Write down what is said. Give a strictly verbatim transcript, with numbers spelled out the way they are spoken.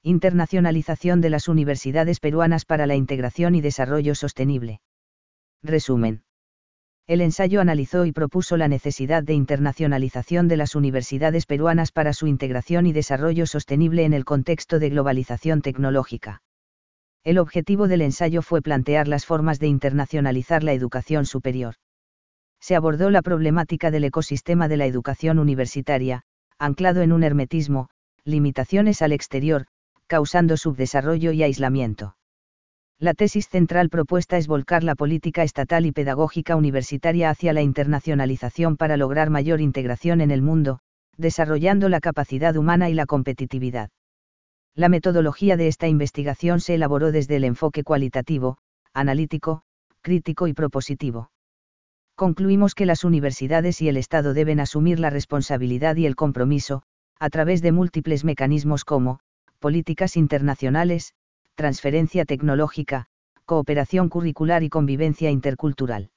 Internacionalización de las universidades peruanas para la integración y desarrollo sostenible. Resumen. El ensayo analizó y propuso la necesidad de internacionalización de las universidades peruanas para su integración y desarrollo sostenible en el contexto de globalización tecnológica. El objetivo del ensayo fue plantear las formas de internacionalizar la educación superior. Se abordó la problemática del ecosistema de la educación universitaria, anclado en un hermetismo, limitaciones al exterior, causando subdesarrollo y aislamiento. La tesis central propuesta es volcar la política estatal y pedagógica universitaria hacia la internacionalización para lograr mayor integración en el mundo, desarrollando la capacidad humana y la competitividad. La metodología de esta investigación se elaboró desde el enfoque cualitativo, analítico, crítico y propositivo. Concluimos que las universidades y el Estado deben asumir la responsabilidad y el compromiso, a través de múltiples mecanismos como, políticas internacionales, transferencia tecnológica, cooperación curricular y convivencia intercultural.